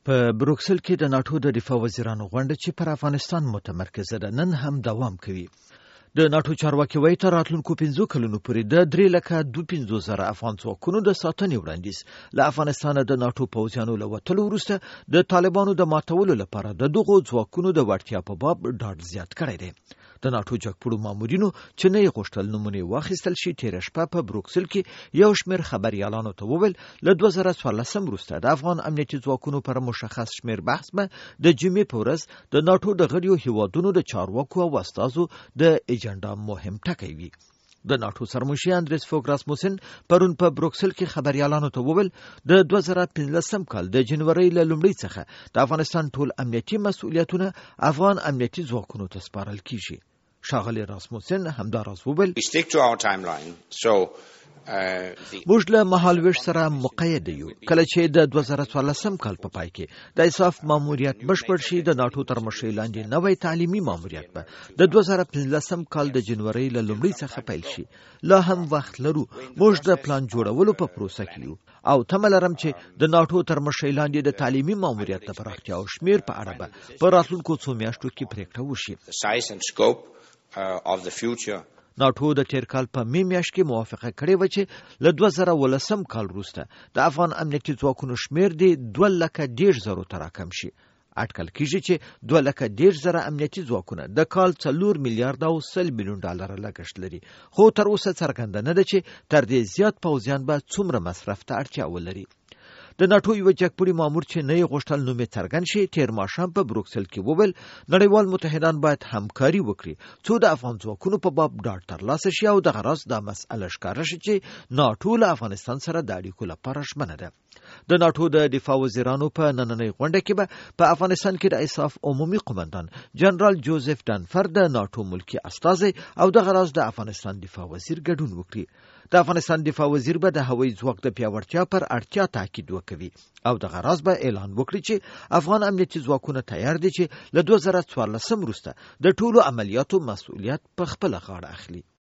په بروکسل کې د ناتو د دفاع وزیرانو غونډه چې پر افغانستان متمرکزه ده نن هم دوام کوي. د ناتو چارواکي وایي تر راتلونکو 5 کلونو پورې د 3,52,000 افغان ځواکونو د ساتنې وړاندیز له افغانستان د ناتو پوځیانو له وتلو وروسته د طالبانو د ماتولو لپاره د دغو ځواکونو د وړتیا په باب ډاډ زیات کړی دی. د ناتو جګپوړو مامورینو چې نه یې غوښتل نومونه واخیستل شي تېره شپه په بروکسل کې یو شمېر خبریالانو ته وویل له 2014 وروسته د افغان امنیتي ځواکونو پر مشخص شمېر بحث به د جمعې په ورځ د ناتو د غړیو هیوادونو د چارواکو او استازو د ایجنډا مهم ټکی وي. د ناتو سرمشر اندریس فوګ راسموسن پرون په بروکسل کې خبریالانو ته وویل د 2015 کال د جنوري له لومړۍ څخه د افغانستان ټول امنیتي مسؤلیتونه افغان امنیتي ځواکونو ته سپارل کیږي. شاغلی راسموسن همداراز وویل موږ له مهالویش سره مقید یو. کله چې د 2014 کال په پای کې د ایساف ماموریت بشپړ شي د ناتو تر مشرۍ لاندې نوې تعلیمي ماموریت به د 2015 کال د جنوري له لومړۍ څخه پیل شي. لا هم وخت لرو. موږ د پلان جوړولو په پروسه کې یو او تمه لرم چې د ناتو تر مشرۍ لاندې د تعلیمي ماموریت د پراختیا او شمیر په اړه به په راتلونکو څو میاشتو کې پریکړه وشي. ناتو د تیر کال په میاشت کې موافقه کړې و چې له 2013 کال وروسته د افغان امنیتي ځواکونو شمیر د 2,10,000 ته راکم شي. اټکل کیږي چې 2,10,000 امنیتي ځواکونه د کال 4 میلیارډ او 100 میلیون ډالر لګښت لري، خو تر اوسه څرګنده نه ده چې تر دې زیات پوځیان به څومره مصرف ته اړتیا ولري. د ناتو یو جګپوړي مامور چې نه یې غوښتل نوم یې څرګند شي تېر ماښام په بروکسل کې وویل نړیوال متحدان باید همکاري وکړي څو د افغان ځواکونو په باب ډاډ ترلاسه شي او دغه راز دا مسئله ښکاره شي چې ناتو له افغانستان سره د اړیکو لپاره ژمنه ده. د ناتو د دفاع وزیرانو په نننۍ غونډه کې به په افغانستان کې د ایساف عمومي قومندان جنرال جوزف ډانفر د ناتو ملکی استازی او دغه راز د افغانستان دفاع وزیر ګډون وکړي. د افغانستان دفاع وزیر به د هوایي ځواک د پیاوړتیا پر اړتیا تاکید وکوي او دغه راز به اعلان وکړي چې افغان امنیتي ځواکونه تیار دي چې له 2014 وروسته د ټولو عملیاتو مسؤلیت په خپله غاړه اخلي.